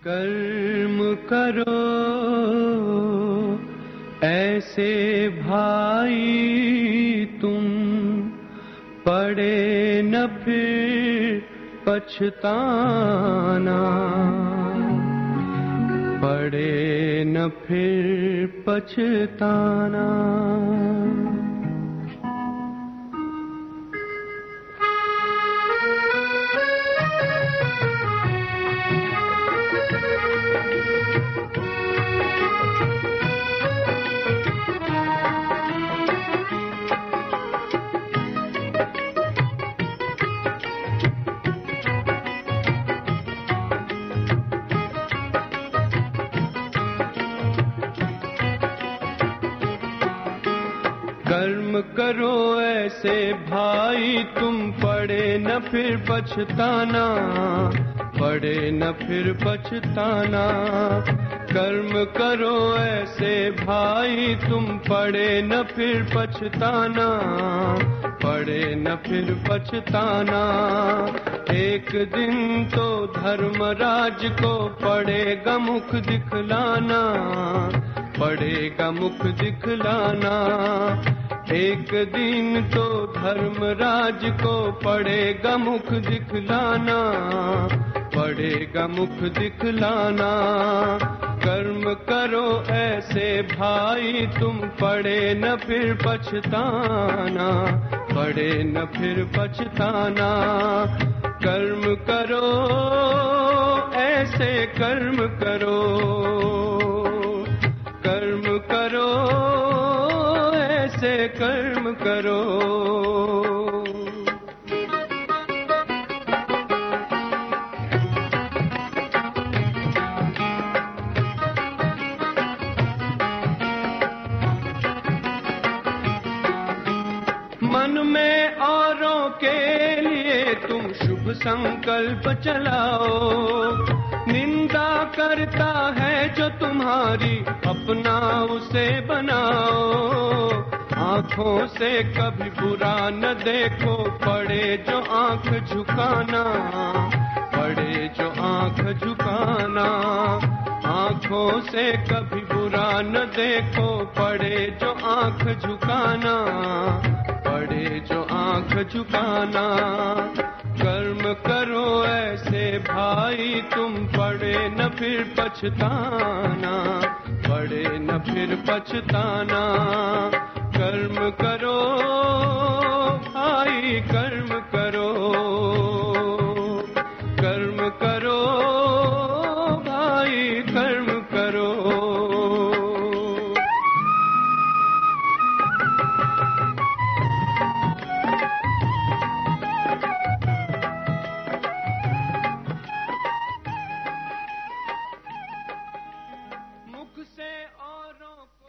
कर्म करो ऐसे भाई तुम, पड़े न फिर पछताना, पड़े न फिर पछताना। कर्म करो ऐसे भाई तुम, पड़े न फिर पछताना, पड़े न फिर पछताना। कर्म करो ऐसे भाई तुम, पड़े न फिर पछताना, पड़े न फिर पछताना। एक दिन तो धर्मराज को पड़ेगा मुख दिखलाना, पड़ेगा मुख दिखलाना। एक दिन तो धर्मराज को पड़ेगा मुख दिखलाना, पड़ेगा मुख दिखलाना। कर्म करो ऐसे भाई तुम, पड़े न फिर पछताना, पड़े न फिर पछताना। कर्म करो ऐसे कर्म करो, कर्म करो ऐसे कर्म करो। मन में औरों के लिए तुम शुभ संकल्प चलाओ, निंदा करता है जो तुम्हारी अपना उसे बनाओ। आँखों से कभी बुरा न देखो, पड़े जो आँख झुकाना, पड़े जो आँख झुकाना। आँखों से कभी बुरा न देखो, पड़े जो आँख झुकाना, पड़े जो आँख झुकाना। कर्म करो ऐसे भाई तुम, पड़े न फिर पछताना, पड़े न फिर पछताना। कर्म करो भाई कर्म करो, कर्म करो भाई कर्म करो। मुख से औरों को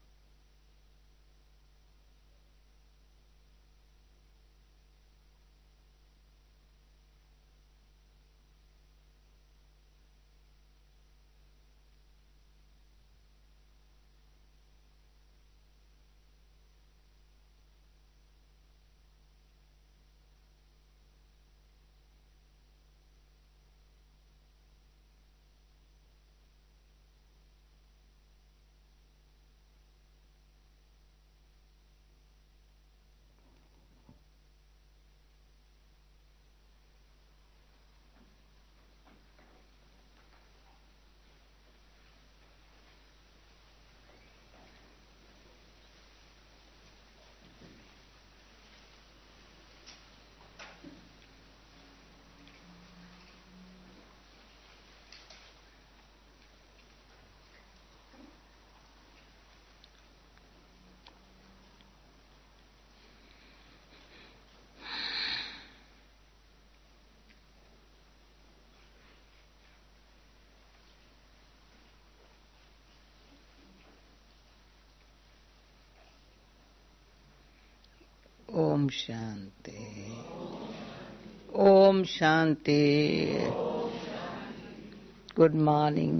ओम शांति, ओम शांति। Good morning.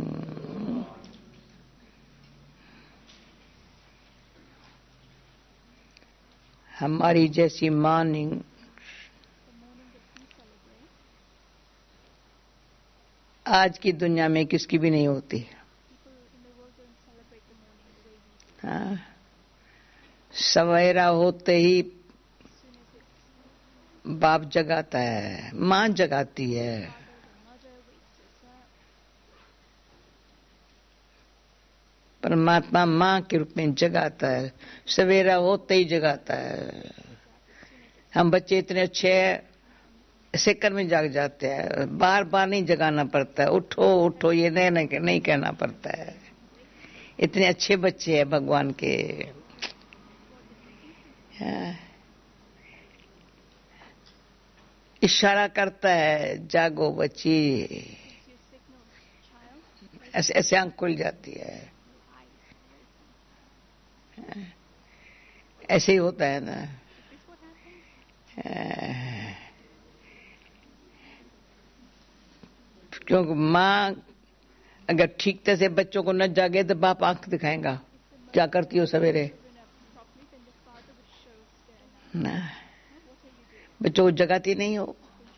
हमारी जैसी मॉर्निंग आज की दुनिया में किसकी भी नहीं होती। हाँ, सवेरा होते ही बाप जगाता है, माँ जगाती है। परमात्मा माँ के रूप में जगाता है, सवेरा होते ही जगाता है। हम बच्चे इतने अच्छे सेकंड में जाग जाते हैं, बार बार नहीं जगाना पड़ता है, उठो उठो ये नहीं कहना पड़ता है। इतने अच्छे बच्चे हैं भगवान के। इशारा करता है, जागो बच्ची, ऐसे ऐसे आंख खुल जाती है। ऐसे ही होता है ना। क्योंकि माँ अगर ठीक तरह से बच्चों को न जागे तो बाप आंख दिखाएगा, क्या करती हो सवेरे ना, बच्चों को जगाती नहीं हो।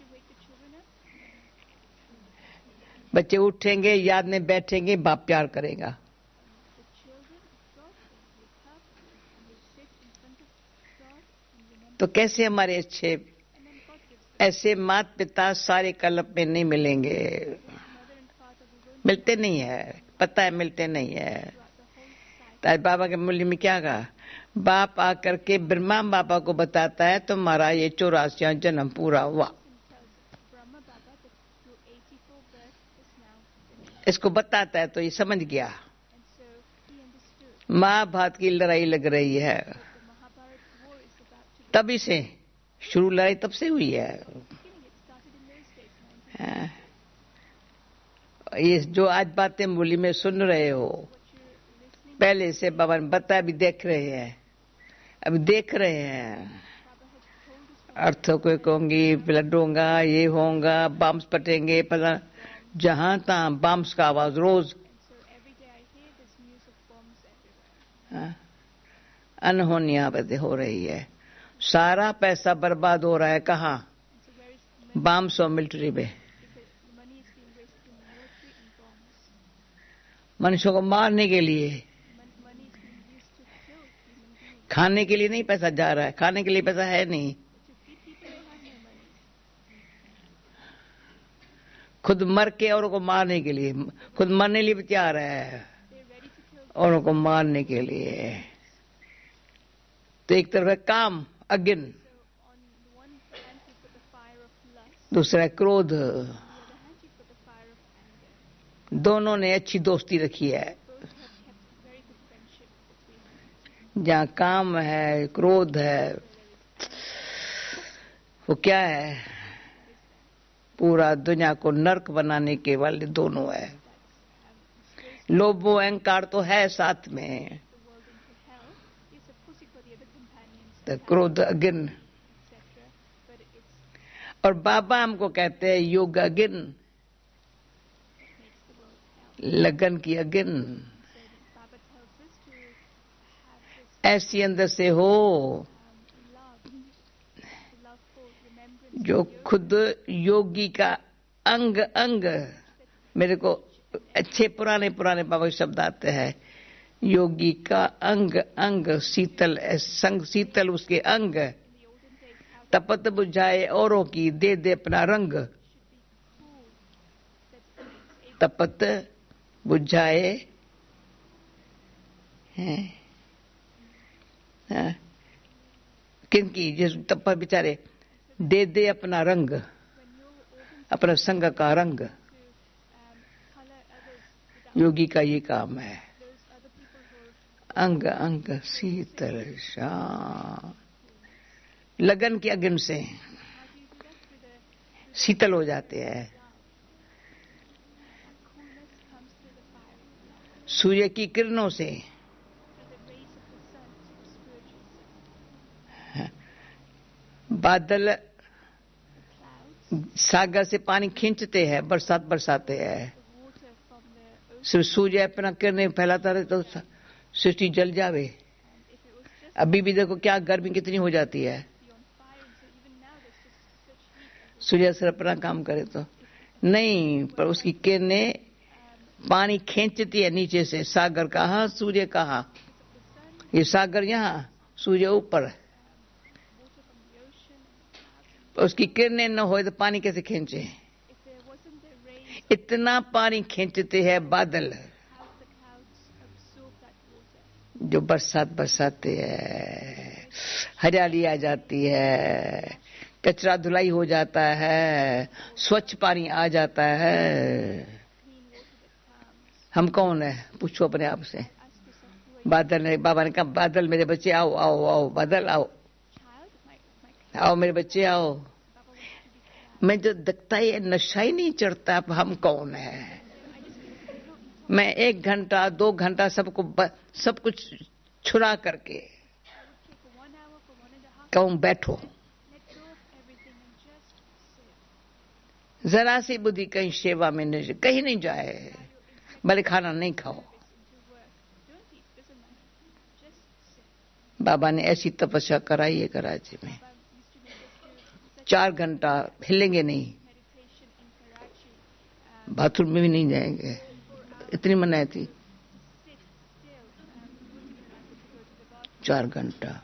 बच्चे उठेंगे, याद में बैठेंगे, बाप प्यार करेगा। तो कैसे हमारे अच्छे ऐसे माता पिता सारे कल्प में नहीं मिलेंगे, मिलते नहीं है, पता है मिलते नहीं है। तो बाबा के मूल्य में क्या कहा, बाप आकर के ब्रह्मा बाबा को बताता है तुम्हारा ये 84 जन्म पूरा हुआ। इसको बताता है तो ये समझ गया महाभारत की लड़ाई लग रही है, तभी से शुरू लड़ाई तब से हुई है। ये जो आज बातें बोली में सुन रहे हो, पहले से बाबा ने बताया, अभी देख रहे हैं, अभी देख रहे हैं। अर्थों को कहूंगी, ब्लड होगा, ये होगा, बम्स पटेंगे, पता जहां तहां बम्स का आवाज रोज। अनहोनी आबादी हो रही है, सारा पैसा बर्बाद हो रहा है। कहाँ? बम्स और मिलिट्री में। मनुष्यों को मारने के लिए, खाने के लिए नहीं पैसा जा रहा है, खाने के लिए पैसा है नहीं। खुद मर के औरों को मारने के लिए, खुद मरने लिए भी तैयार है औरों को मारने के लिए। तो एक तरफ है काम, अग्नि, दूसरा है क्रोध। दोनों ने अच्छी दोस्ती रखी है। जहाँ काम है, क्रोध है, वो क्या है, पूरा दुनिया को नरक बनाने के वाले दोनों है। लोभ अहंकार तो है साथ में, तो क्रोध अग्नि। और बाबा हमको कहते हैं योग अग्नि, लगन की अग्नि ऐसी अंदर से हो जो खुद योगी का अंग अंग। मेरे को अच्छे पुराने बाबा शब्द आते हैं, योगी का अंग अंग शीतल, संग शीतल उसके अंग, तपत बुझाए औरों की, दे दे अपना रंग। तपत बुझाए किनकी, जिस तप बेचारे, दे दे अपना रंग, अपना संग का रंग। योगी का ये काम है, अंग अंग शीतल शाम। लगन की अग्नि से शीतल हो जाते हैं। सूर्य की किरणों से बादल सागर से पानी खींचते हैं, बरसात बरसाते हैं। सिर्फ सूर्य अपना किरणें फैलाता रहे तो सृष्टि जल जावे। अभी भी देखो क्या गर्मी कितनी हो जाती है, सूर्य सिर्फ अपना काम करे तो नहीं, पर उसकी किरणें पानी खींचती है नीचे से। सागर कहाँ, सूर्य कहाँ? ये सागर यहाँ, सूर्य ऊपर। उसकी किरणें न हो तो पानी कैसे खींचे? इतना पानी खींचते हैं बादल जो बरसात बरसाते हैं, हरियाली आ जाती है, कचरा धुलाई हो जाता है, स्वच्छ पानी आ जाता है। हम कौन है? पूछो अपने आप से। बादल ने, बाबा ने कहा बादल मेरे बच्चे आओ आओ आओ, बादल आओ आओ मेरे बच्चे आओ। मैं जो दिखता है नशा ही नहीं चढ़ता। अब हम कौन है? मैं 1 घंटा 2 घंटा सब कुछ छुड़ा करके कहूं बैठो, जरा सी बुद्धि कहीं सेवा में नहीं, कहीं नहीं जाए, भले खाना नहीं खाओ। बाबा ने ऐसी तपस्या कराई है कराची में। 4 घंटा हिलेंगे नहीं, बाथरूम में भी नहीं जाएंगे, इतनी मनाही थी। 4 घंटा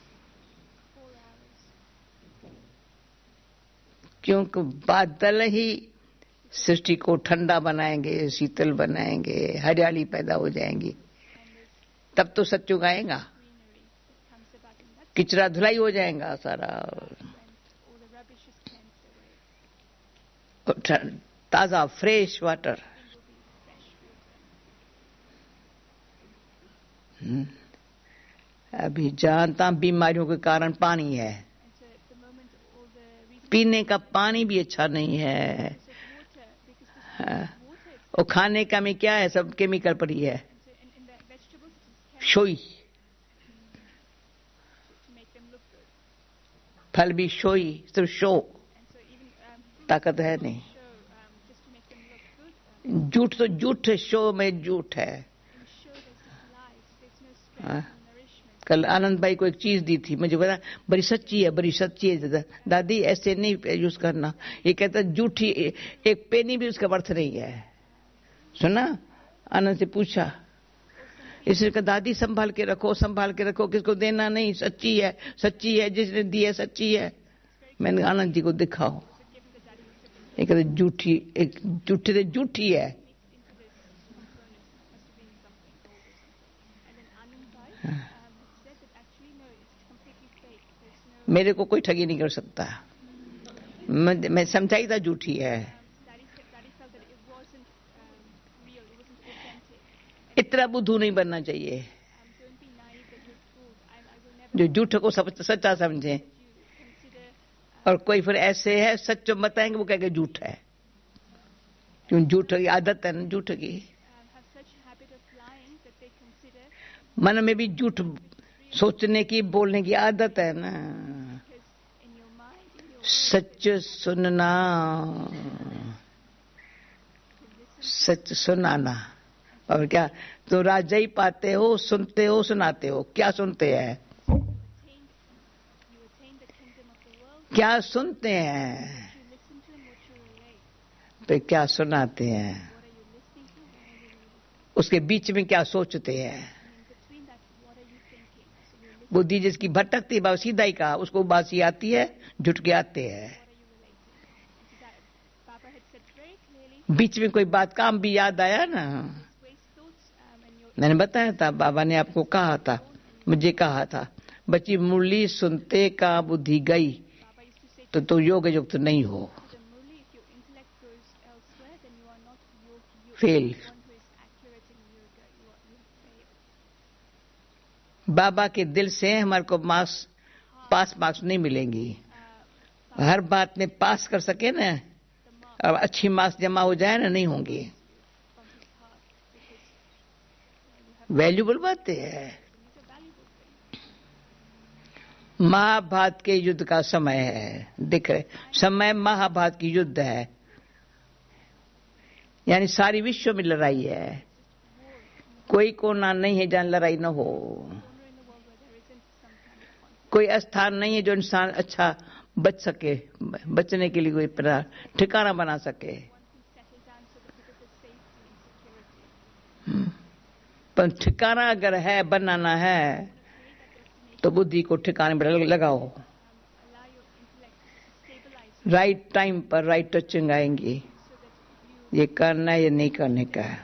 क्योंकि बादल ही सृष्टि को ठंडा बनाएंगे, शीतल बनाएंगे, हरियाली पैदा हो जाएंगी, तब तो सच्चो गाएगा, किचरा धुलाई हो जाएगा सारा, ताजा फ्रेश वाटर। अभी जानता बीमारियों के कारण पानी है, पीने का पानी भी अच्छा नहीं है। और खाने का में क्या है? सब केमिकल पड़ी है, शोई, फल भी शोई, सिर्फ शो, ताकत है नहीं। झूठ तो झूठ है, शो में झूठ है। कल आनंद भाई को एक चीज दी थी, मुझे पता बड़ी सच्ची है, बड़ी सच्ची है दादी, ऐसे नहीं यूज करना। ये कहता झूठी, एक पेनी भी उसका वर्थ नहीं है। सुना? आनंद से पूछा, इसने कहा दादी संभाल के रखो, संभाल के रखो, किसको देना नहीं, सच्ची है, सच्ची है, जिसने दी है सच्ची है। मैंने आनंद जी को दिखाओ, ये कहते झूठी, एक झूठी से झूठी है। मेरे को कोई ठगी नहीं कर सकता, मैं समझाई था झूठी है। इतना बुद्धू नहीं बनना चाहिए जो झूठ को सच्चा समझे। और कोई फिर ऐसे है सच जो बताएंगे वो कहेंगे झूठ है, क्यों? झूठ की आदत है ना, झूठ की। मन में भी झूठ सोचने की, बोलने की आदत है ना। सच सुनना, सच सुनाना। और क्या तो राजा ही पाते हो, सुनते हो, सुनाते हो। क्या सुनते हैं? क्या सुनते हैं? तो क्या सुनाते हैं? उसके बीच में क्या सोचते हैं? बुद्धि जिसकी भटकती बाबा सीधा ही कहा, उसको बासी आती है, झुटके आते हैं। बीच में कोई बात काम भी याद आया ना, मैंने बताया था, बाबा ने आपको कहा था, मुझे कहा था, बच्ची मुरली सुनते का बुद्धि गई तो योग युक्त नहीं हो, फेल। बाबा के दिल से हमारे को पास मार्क्स नहीं मिलेंगी। हर बात में पास कर सके ना, अब अच्छी मार्क्स जमा हो जाए ना, नहीं होंगी। वैल्यूबल बातें है। महाभारत के युद्ध का समय है, दिख रहे समय महाभारत की युद्ध है, यानी सारी विश्व में लड़ाई है। कोई कोना नहीं है जहां लड़ाई न हो, कोई स्थान नहीं है जो इंसान अच्छा बच सके, बचने के लिए कोई ठिकाना बना सके। पर ठिकाना अगर है, बनाना है, तो बुद्धि को ठिकाने पर लगाओ। राइट टाइम पर राइट टचिंग आएंगी, ये करना है, ये नहीं करने का है।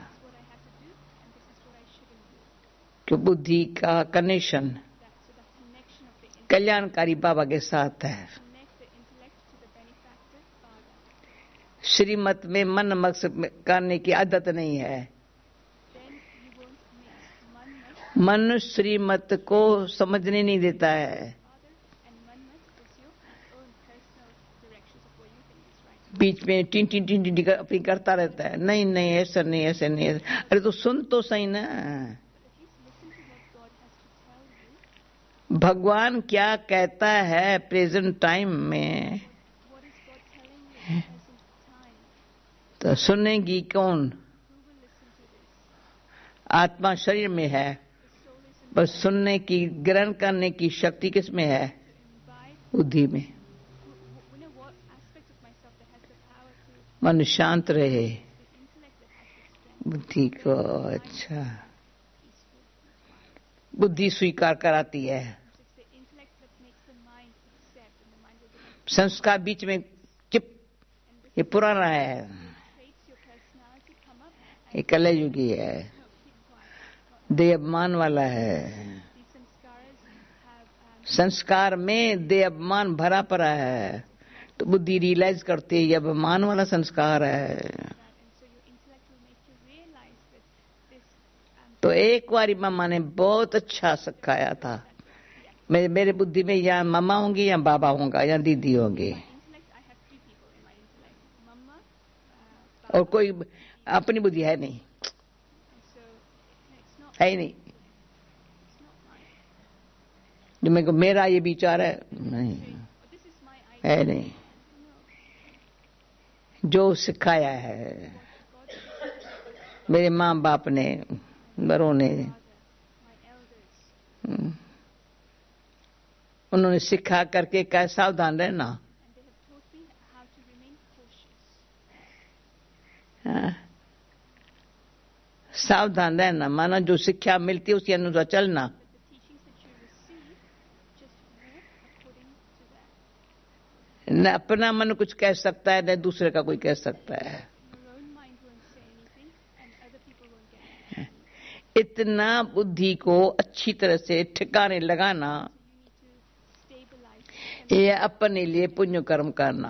कि बुद्धि का कनेक्शन कल्याणकारी बाबा के साथ है। श्रीमत में मन मकसद करने की आदत नहीं है। मन श्रीमत को समझने नहीं देता है, बीच में टिन टिन टिन टिन अपनी करता रहता है। नहीं नहीं, ऐसा नहीं, ऐसा नहीं। अरे तो सुन तो सही ना, भगवान क्या कहता है प्रेजेंट टाइम में, तो सुनेगी कौन? आत्मा शरीर में है, पर सुनने की, ग्रहण करने की शक्ति किस में है? बुद्धि में। मन शांत रहे बुद्धि को। अच्छा, बुद्धि स्वीकार कराती है। संस्कार बीच में चिप, ये पुराना है, ये कलयुगी है, देहाभिमान वाला है। संस्कार में देहाभिमान भरा पड़ा है, तो बुद्धि रियलाइज करती है ये अभिमान वाला संस्कार है। तो एक बार मामा ने बहुत अच्छा सिखाया था। मेरे बुद्धि में या मामा होंगी, या बाबा होगा, या दीदी होंगी, और कोई अपनी बुद्धि है नहीं, है ही नहीं। जो मेरे को मेरा ये विचार है, नहीं है, नहीं। जो सिखाया है मेरे माँ बाप ने, बड़ों ने, उन्होंने सिखा करके क्या सावधान रहना। सावधान रहना माना जो शिक्षा मिलती है उसके अनुसार चलना। न अपना मन कुछ कह सकता है, न दूसरे का कोई कह सकता है। इतना बुद्धि को अच्छी तरह से ठिकाने लगाना, ये अपने लिए पुण्य कर्म करना।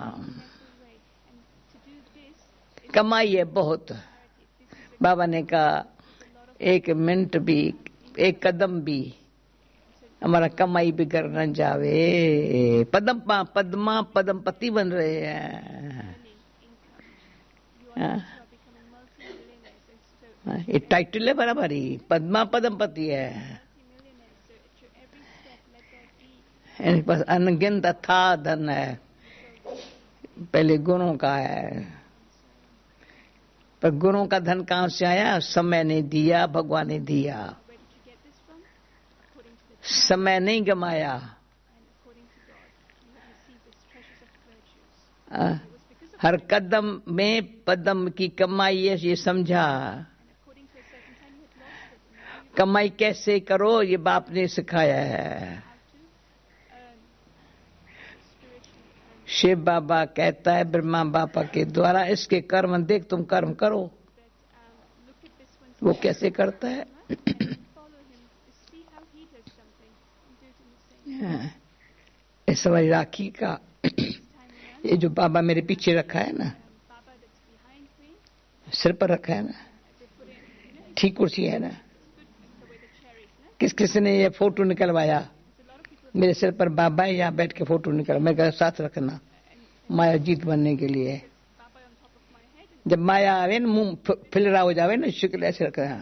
कमाई है बहुत। बाबा ने कहा एक मिनट भी, एक कदम भी हमारा कमाई बिगड़ न जावे। पद्मा पद्मपति बन रहे हैं। ये टाइटल है बराबर ही, पद्मा पद्मपति है। इनके पास अनगिनत अथाह धन है। पहले गुणों का है, पर गुणों का धन कहां से आया? समय ने दिया, भगवान ने दिया। समय नहीं गमाया। हर कदम में पद्म की कमाई है, ये समझा। कमाई कैसे करो ये बाप ने सिखाया है। शिव बाबा कहता है ब्रह्मा बाबा के द्वारा, इसके कर्म देख, तुम कर्म करो। वो कैसे करता है? इस बार राखी का ये जो बाबा मेरे पीछे रखा है ना, सिर पर रखा है ना, ठीक कुर्सी है ना, किस किस ने ये फोटो निकलवाया? मेरे सिर पर बाबा है, यहाँ बैठ के फोटो निकल, मैं कहा साथ रखना, माया जीत बनने के लिए। जब माया आवे ना, मुंह फिलरा हो जावे ना, शुक्ल ऐसे रखना।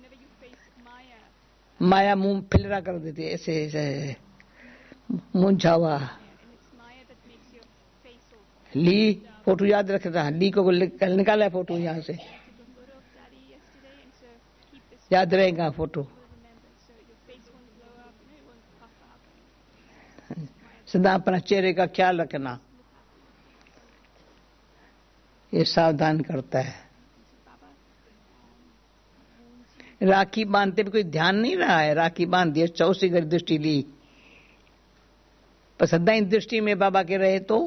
माया मुंह फिलरा कर देती है, ऐसे ऐसे मुंह झावा। ली फोटो याद रखना, ली को निकाला है फोटो यहाँ से, याद रहेगा फोटो। सदा अपना चेहरे का ख्याल रखना, ये सावधान करता है। राखी बांधते भी कोई ध्यान नहीं रहा है, राखी बांध दिया, चौसी घड़ी दृष्टि ली, पर सदा ही दृष्टि में बाबा के रहे तो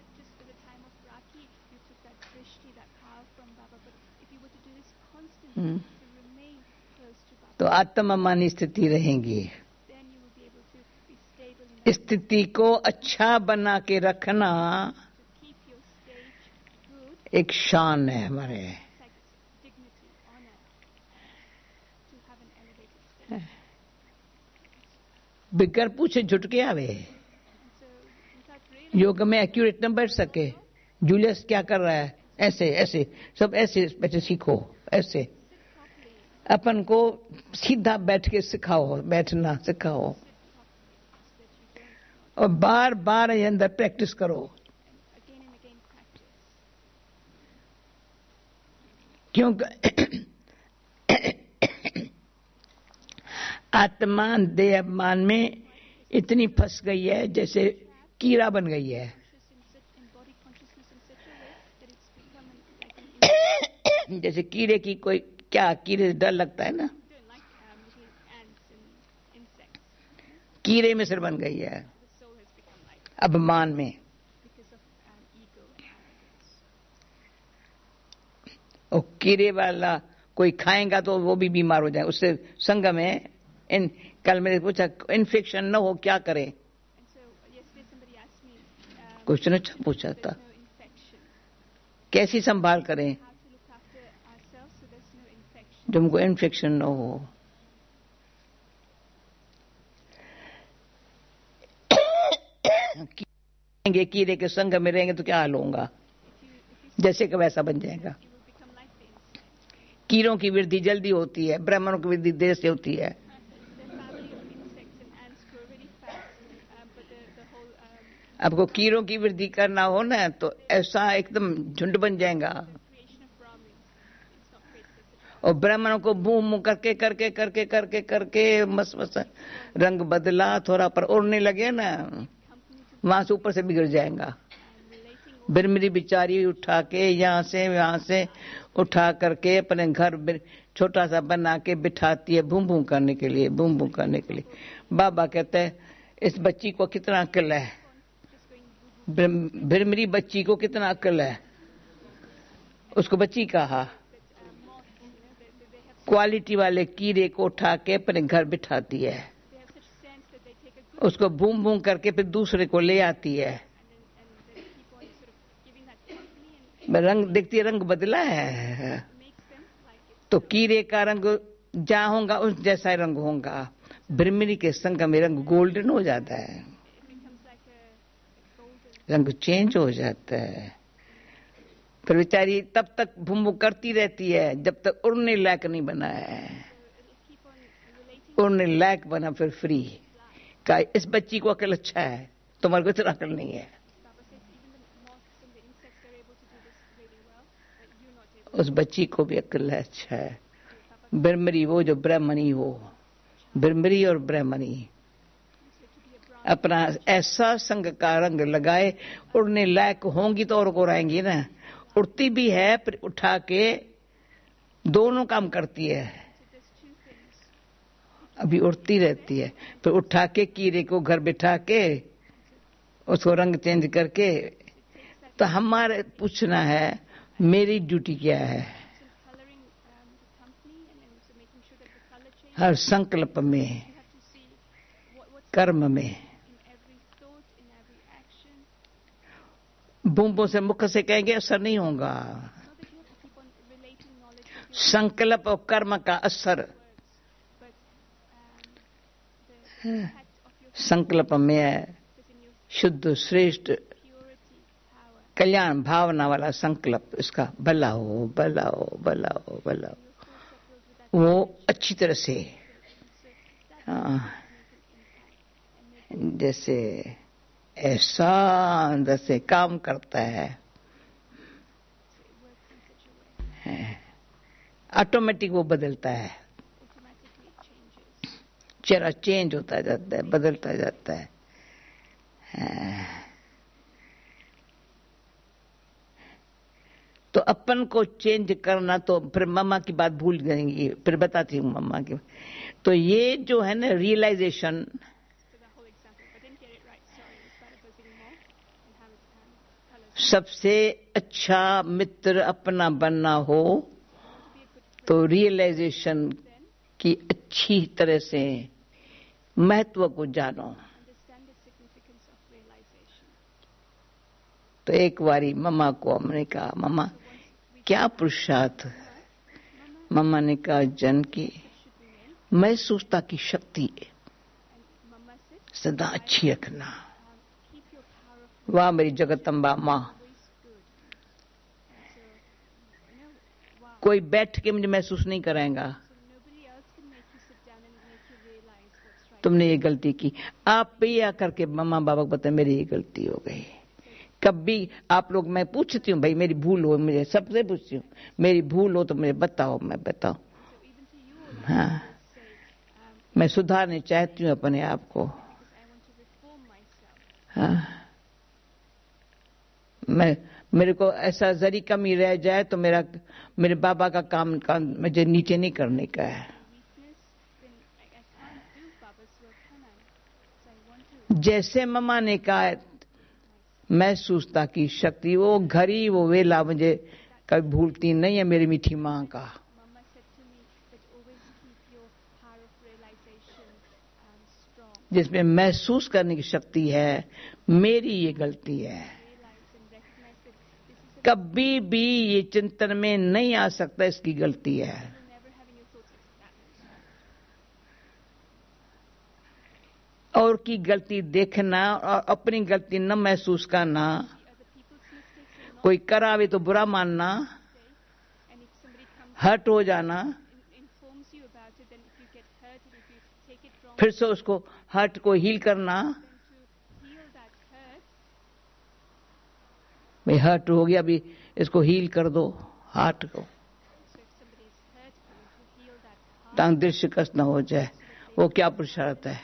तो आत्ममानी स्थिति रहेंगी। स्थिति को अच्छा बना के रखना एक शान है हमारे। बिगर पूछे झुटके आवे, योग में एक्यूरेट न बैठ सके। जूलियस क्या कर रहा है, ऐसे ऐसे सब ऐसे ऐसे सीखो, ऐसे अपन को सीधा बैठ के सिखाओ, बैठना सिखाओ और बार बार ये अंदर प्रैक्टिस करो। क्योंकि आत्मा देह अभिमान में इतनी फंस गई है जैसे कीड़ा बन गई है। जैसे कीड़े की कोई, क्या कीड़े से डर लगता है ना, कीड़े में सिर बन गई है अभिमान में। और कीड़े वाला कोई खाएगा तो वो भी बीमार हो जाए, उससे संग में कल मैंने पूछा इन्फेक्शन न हो क्या करें, क्वेश्चन अच्छा पूछा था, कैसी संभाल करें जो हमको इन्फेक्शन न हो। कीड़े के संग में रहेंगे तो क्या हाल होगा, जैसे कि वैसा बन जाएगा। कीड़ों की वृद्धि जल्दी होती है, ब्राह्मणों की वृद्धि देर से होती है। आपको कीड़ों की वृद्धि करना हो ना तो ऐसा एकदम झुंड बन जाएगा। और ब्राह्मणों को मुंह मुंह करके करके करके करके करके मस्त मस्त रंग बदला, थोड़ा पर उड़ने लगे ना, वहां से ऊपर से बिगड़ जाएगा। बिरमिरी बिचारी उठा के यहाँ से उठा करके अपने घर छोटा सा बना के बिठाती है बूम बूम करने के लिए, बूम बूम करने के लिए। बाबा कहते हैं इस बच्ची को कितना अक्ल है, बिरमिरी बच्ची को कितना अक्ल है। उसको बच्ची कहा, क्वालिटी वाले कीड़े को उठा के अपने घर बिठाती है, उसको बूम बूम करके फिर दूसरे को ले आती है। रंग देखती है, रंग बदला है तो कीड़े का रंग जहां होगा उस जैसा रंग होगा। बिरमिरी के संग में रंग गोल्डन हो जाता है, रंग चेंज हो जाता है। फिर बेचारी तब तक भूमू करती रहती है जब तक उड़ने लायक नहीं बना है। उड़ने लायक बना फिर फ्री का। इस बच्ची को अकल अच्छा है, तुम्हारे को इतना अकल नहीं है। उस बच्ची को भी अकल है, अच्छा है। ब्रह्मरी वो जो ब्राह्मणी हो, ब्रह्मरी और ब्राह्मणी अपना ऐसा संग का रंग लगाए, उड़ने लायक होंगी तो और को रहेंगी ना। उड़ती भी है फिर उठा के दोनों काम करती है, अभी उड़ती रहती है फिर उठा के कीड़े को घर बिठा के उसको रंग चेंज करके। तो हमारे पूछना है मेरी ड्यूटी क्या है, हर संकल्प में, कर्म में। बूंबों से मुख से कहेंगे असर नहीं होगा। संकल्प और कर्म का असर संकल्प में है, शुद्ध श्रेष्ठ कल्याण भावना वाला संकल्प, इसका भला हो भला हो भला हो भला हो, वो अच्छी तरह से जैसे ऐसा अंदर से काम करता है, ऑटोमेटिक वो बदलता है, चेहरा चेंज होता जाता है, बदलता जाता है। तो तो अपन को चेंज करना, तो फिर मम्मा की बात भूल जाएंगी, फिर बताती हूँ मम्मा की। तो ये जो है ना रियलाइजेशन, सबसे अच्छा मित्र अपना बनना हो तो रियलाइजेशन की अच्छी तरह से महत्व को जानो। तो एक बारी मम्मा को हमने कहा, मम्मा क्या पुरुषार्थ? मम्मा ने कहा, जानकी महसूसता की शक्ति सदा अच्छी रखना। वाह मेरी जगदम्बा माँ, कोई बैठ के मुझे महसूस नहीं कराएगा। तुमने ये गलती की। आप भी आकर के मम्मा बाबा को बताए मेरी ये गलती हो गई। कभी आप लोग, मैं पूछती हूँ भाई मेरी भूल हो, मुझे सबसे पूछती हूँ मेरी भूल हो तो मुझे बताओ, मैं बताऊं। हाँ, मैं सुधारने चाहती हूँ अपने आप को। हाँ, मेरे को ऐसा जरी कमी रह जाए तो मेरे बाबा का काम मुझे नीचे नहीं करने का है। जैसे मम्मा ने कहा महसूसता की शक्ति, वो घड़ी वो वेला मुझे कभी भूलती नहीं है मेरी मीठी माँ का। जिसमें महसूस करने की शक्ति है, मेरी ये गलती है। कभी भी ये चिंतन में नहीं आ सकता इसकी गलती है। और की गलती देखना और अपनी गलती न महसूस करना, कोई करावे तो बुरा मानना, हर्ट हो जाना, फिर से उसको हर्ट को हील करना। भाई हर्ट हो गया, अभी इसको हील कर दो हार्ट को, ताकि दिल शिकस्त न हो जाए। वो क्या पुरुषार्थ है?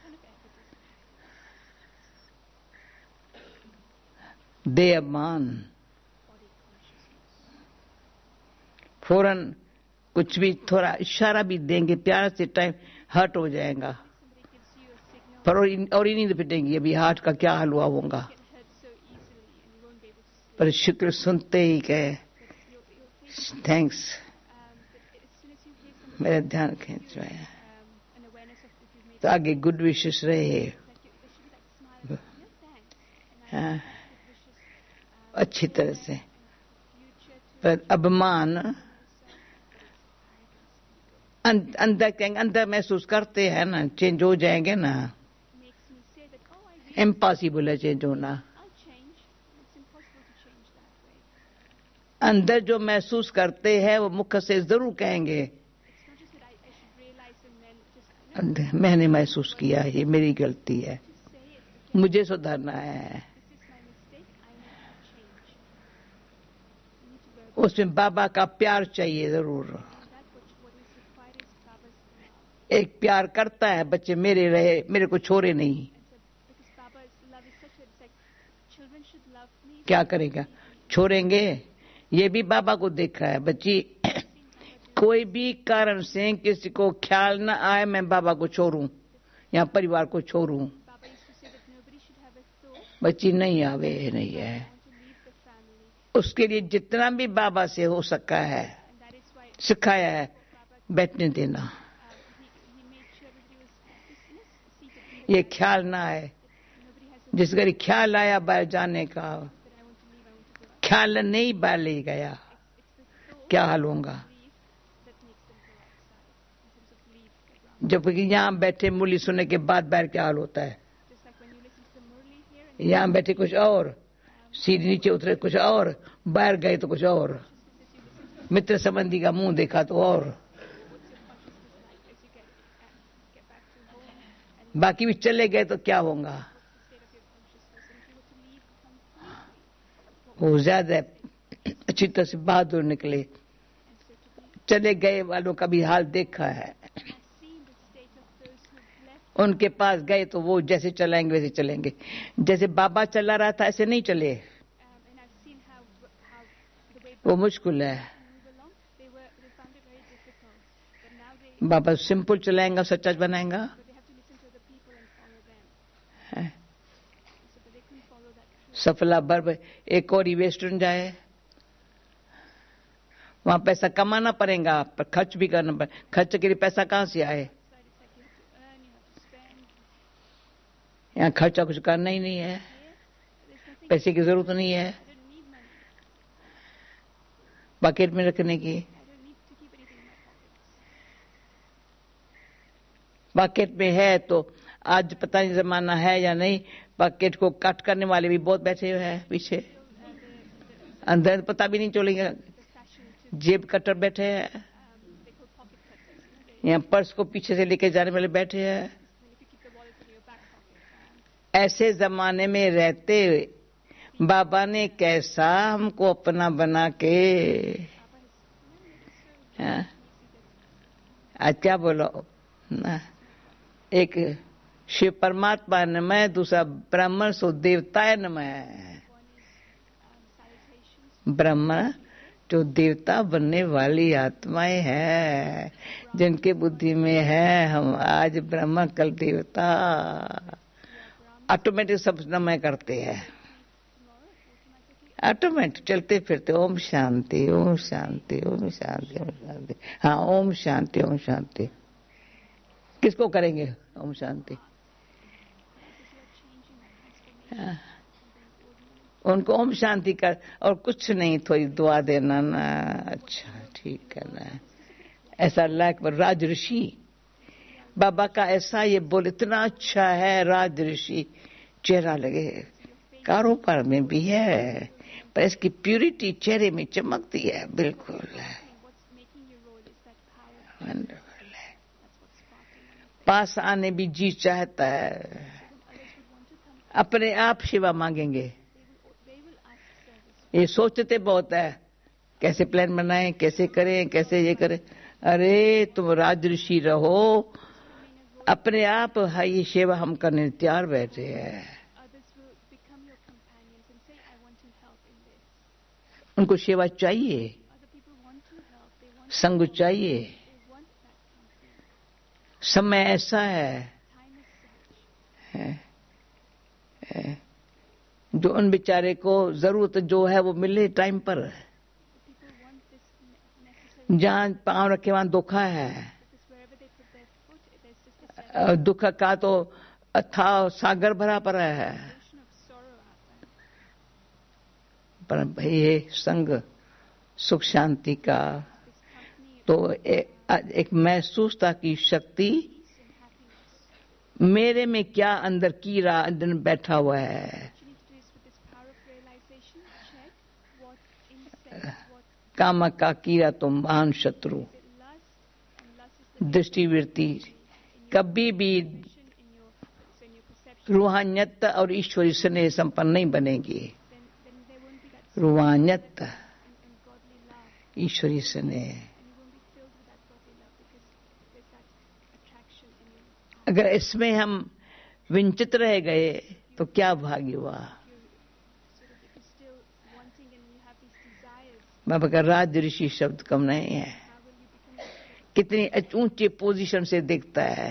दे अमान फौरन कुछ भी थोड़ा इशारा भी देंगे प्यार से, टाइम हर्ट हो जाएगा, पर और ही नहीं पिटेंगी। अभी हार्ट का क्या हाल हुआ होगा, पर शुक्र सुनते ही कहे थैंक्स, मेरा ध्यान खींच रहे हैं। तो आगे गुड विशेष रहे। हाँ, अच्छी तरह से। पर अभिमान अंदर महसूस करते हैं ना, चेंज हो जाएंगे ना। इम्पॉसिबल है चेंज होना। अंदर जो महसूस करते हैं वो मुख से जरूर कहेंगे मैंने महसूस किया, ये मेरी गलती है, मुझे सुधारना है। उसमें बाबा का प्यार चाहिए जरूर। एक प्यार करता है बच्चे मेरे रहे, मेरे को छोड़े नहीं। क्या करेगा, छोड़ेंगे? ये भी बाबा को देखा है बच्ची, कोई भी कारण से किसी को ख्याल न आए मैं बाबा को छोड़ूं या परिवार को छोड़ूं, बच्ची नहीं आवे नहीं है। उसके लिए जितना भी बाबा से हो सका है सिखाया है, बैठने देना। ये ख्याल ना आए, जिस घड़ी ख्याल आया बाहर जाने का, ख्याल नहीं बाहर ले गया, क्या हाल होगा? जब यहाँ बैठे मुरली सुनने के बाद बाहर क्या हाल होता है? यहाँ बैठे कुछ और, सीढ़ी नीचे उतरे कुछ और, बाहर गए तो कुछ और, मित्र संबंधी का मुंह देखा तो और, बाकी भी चले गए तो क्या होगा? वो ज्यादा अच्छी तरह से बहादुर निकले। चले गए वालों का भी हाल देखा है, उनके पास गए तो वो जैसे चलाएंगे वैसे चलेंगे। जैसे बाबा चला रहा था ऐसे नहीं चले। वो मुश्किल है। move along. They found it very difficult. But now they बाबा सिंपल चलाएंगा, सच्चा बनाएगा। but they have to listen to the people and follow them. है। So but they couldn't follow that truth. सफला बर्ब एक और ही वेस्टर्न जाए, वहां पैसा कमाना पड़ेगा पर खर्च भी करना पड़ेगा। खर्च के लिए पैसा कहां से आए? Outside it's like you have to earn, you have to spend. यहाँ खर्चा कुछ करना ही नहीं है, Here there's nothing. पैसे की जरूरत नहीं है I don't need money. Pocket में रखने की। I don't need to keep anything in my pockets. Pocket में है तो आज पता नहीं जमाना है या नहीं, पॉकेट को कट करने वाले भी बहुत बैठे हुए हैं पीछे, अंदर पता भी नहीं चलेगा। The fashion to जेब कटर बैठे हैं, they call pocket cutters. They यहाँ पर्स को पीछे से लेके जाने वाले बैठे हैं। if you keep the wallet in your back pocket. ऐसे जमाने में रहते बाबा ने कैसा हमको अपना बना के, हाँ? आज क्या बोलो ना, एक शिव परमात्मा नमः, दूसरा ब्रह्म सो देवताय नमः। ब्रह्म जो देवता बनने वाली आत्माएं हैं, जिनके बुद्धि में है हम आज ब्रह्म कल देवता, ऑटोमेटिक सब नमः करते हैं, ऑटोमेटिक चलते फिरते। ओम शांति ओम शांति ओम शांति ओम शांति। हाँ ओम शांति ओम शांति। किसको करेंगे ओम शांति? हाँ। उनको ओम शांति कर और कुछ नहीं, थोड़ी दुआ देना ना, अच्छा ठीक है ना। ऐसा लायक राज ऋषि बाबा का ऐसा ये बोल इतना अच्छा है, राज ऋषि चेहरा लगे, कारोबार में भी है पर इसकी प्यूरिटी चेहरे में चमकती है, बिल्कुल What's making you roll is that power. Wonderful है। That's what's sparkling in your face. पास आने भी जी चाहता है, Others would want to come. अपने आप सेवा मांगेंगे। They will ask service. ये सोचते बहुत है कैसे प्लान बनाएं, कैसे करें, कैसे ये करें। अरे तुम राजऋषि रहो, अपने आप है ये सेवा हम करने तैयार बैठे हैं। Others will become your companions and say, I want to help in this. उनको सेवा चाहिए, Other people want to help. They want संग चाहिए। they want that company. समय ऐसा है, Time is such. है जो उन बेचारे को जरूरत जो है वो मिले टाइम पर। People want this necessary जहाँ पांव रखे वहां धोखा है, because wherever they put their foot, there's just a दुख का तो अथाह सागर भरा पड़ा है। ocean of sorrow out there. पर भाई ये संग सुख शांति का This company of तो एक महसूसता की शक्ति peace and happiness. मेरे में क्या अंदर कीड़ा अंदर बैठा हुआ है। What you need to do is with this power of realization, check what insects, what काम का कीड़ा तो महान शत्रु। is it lust, and lust is the दृष्टिवृत्ति कभी भी vision in your perception. रूहानियत और ईश्वरी स्नेह संपन्न नहीं बनेगी। Then there won't be that रूहानियत and godly love, ईश्वरी स्नेह, and you won't be filled with that godly love because there's that attraction in you. अगर इसमें हम वंचित रह गए तो क्या भाग्य हुआ। If you're still wanting and you have these desires, बाबा का राज ऋषि शब्द कम नहीं है, how will you become? कितनी ऊंचे पोजीशन से देखता है।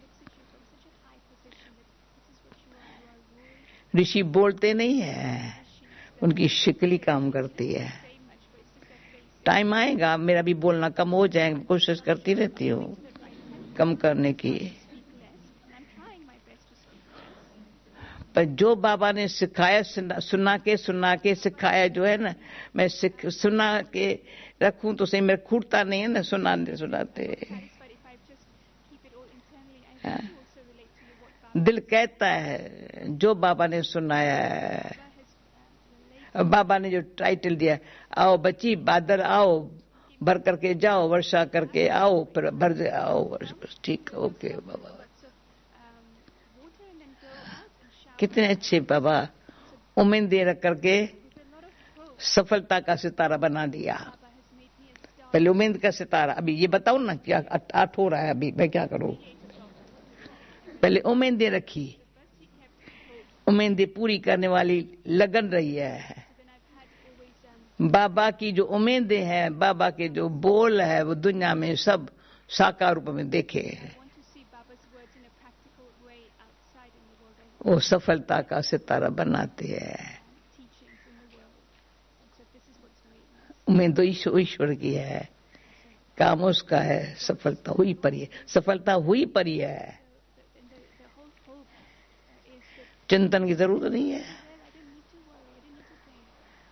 Baba looks at you from such a high position that this is what you are. You are ruling ऋषि बोलते नहीं है, उनकी शिकल ही काम करती है। very much, but it's just their face. Time आएगा मेरा भी बोलना कम हो जाएगा, कोशिश करती रहती हूँ कम करने की। Speak less, and I'm trying my best to speak less. पर जो बाबा ने सिखाया सुना के सिखाया जो है ना, मैं सुना के रखूं तो सही, मेरा खूटता नहीं है ना सुनाते सुनाते। Satisfied if I just keep it all internally. I Yeah. really also relate to you what Baba दिल कहता है जो बाबा ने सुनाया है। has related. और बाबा ने जो टाइटल दिया, आओ बच्ची बादल आओ, भर करके जाओ, वर्षा करके आओ, फिर भर दे आओ, बस ठीक है, ओके बाबा। Lots of water and then go out and shower. कितने अच्छे बाबा, उम्मीद दे रख करके There's a lot of hope. सफलता का सितारा बना दिया। Baba has made me a star. पहले उम्मीद का सितारा, अभी ये बताओ ना क्या 8 हो रहा है, अभी मैं क्या करूं। पहले उम्मीद दे रखी, उम्मीदें पूरी करने वाली लगन रही है। Then I've had always बाबा की जो उम्मीदें हैं, बाबा के जो बोल है, वो दुनिया में सब साकार रूप में देखे। want to see Baba's words in a practical way outside in the world as वो सफलता का सितारा बनाते हैं। teachings in the world. And so this is what's made us. उम्मीद तो ईश्वर की है, काम उसका है, सफलता हुई परी है, सफलता हुई परी है। And the whole hope is that, चिंतन की जरूरत नहीं है। well, I didn't need to worry, I didn't need to think.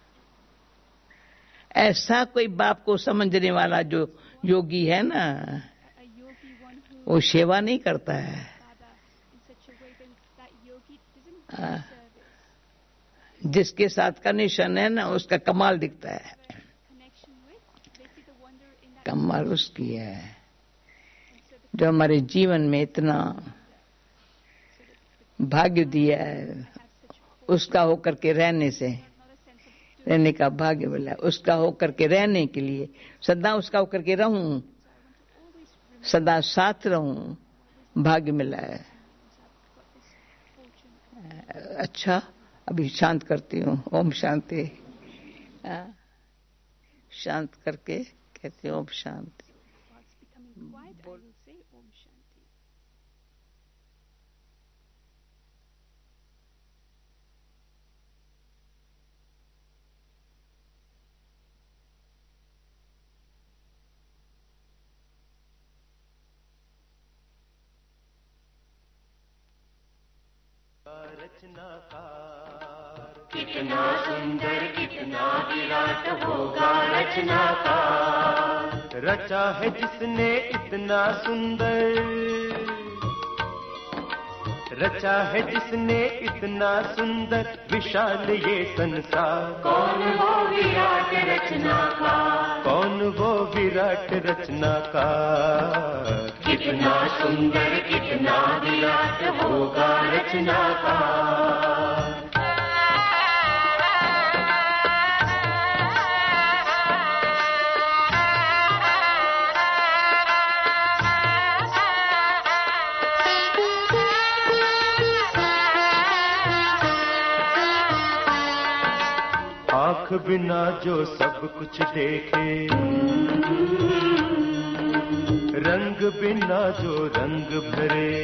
ऐसा कोई बाप को समझने वाला जो योगी है ना, A yogi, one who वो सेवा नहीं करता है। Baba in such a way, then that yogi doesn't do service. जिसके साथ कनेक्शन है ना, उसका कमाल दिखता है। Connection with, they see the wonder in that. कमाल उसकी है, And so the जो हमारे जीवन में इतना भाग्य दिया है, have such उसका होकर के रहने से, not a sense of रहने का भाग्य मिला है। उसका होकर के रहने के लिए सदा उसका होकर के रहूं, सदा साथ रहूं, भाग्य मिला है। अच्छा, अभी शांत करती हूँ। ओम शांति। शांत करके कहती हूँ Om Shanti. while it's becoming quiet, I will say Om Shanti. कितना सुंदर कितना विराट होगा रचनाकार, रचा है जिसने इतना सुंदर, रचा है जिसने इतना सुंदर विशाल ये संसार। कौन वो विराट रचनाकार, कौन वो विराट रचनाकार, कितना सुंदर कितना विराट होगा रचनाकार। आँख बिना जो सब कुछ देखे, रंग बिना जो रंग भरे,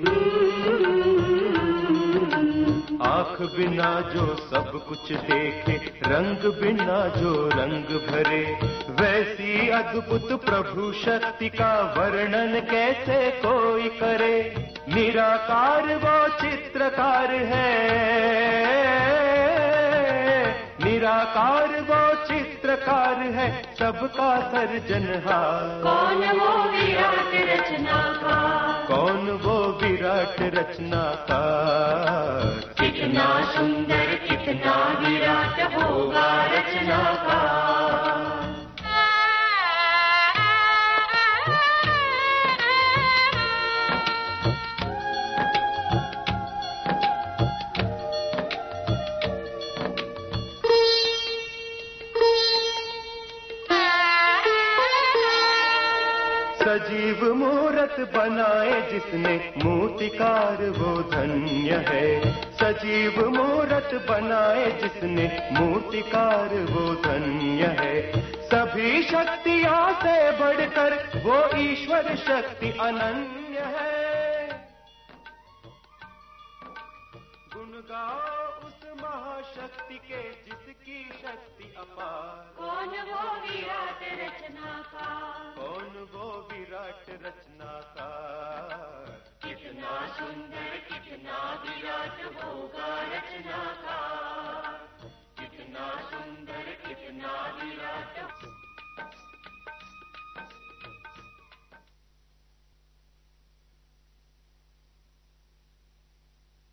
आँख बिना जो सब कुछ देखे, रंग बिना जो रंग भरे, वैसी अद्भुत प्रभु शक्ति का वर्णन कैसे कोई करे। निराकार वो चित्रकार है, निराकार वो चित्रकार है, सबका सर्जनहार। कौन वो विराट रचनाकार, कौन वो विराट रचनाकार, कितना सुंदर कितना विराट होगा रचनाकार। सजीव मूरत बनाए जिसने मूर्तिकार वो धन्य है, सजीव मूरत बनाए जिसने मूर्तिकार वो धन्य है। सभी शक्तियों से बढ़कर वो ईश्वर शक्ति अनन्य है। गुण गाओ उस महाशक्ति के जिसकी शक्ति अपार। कौन वो विराट रचनाकार, कौन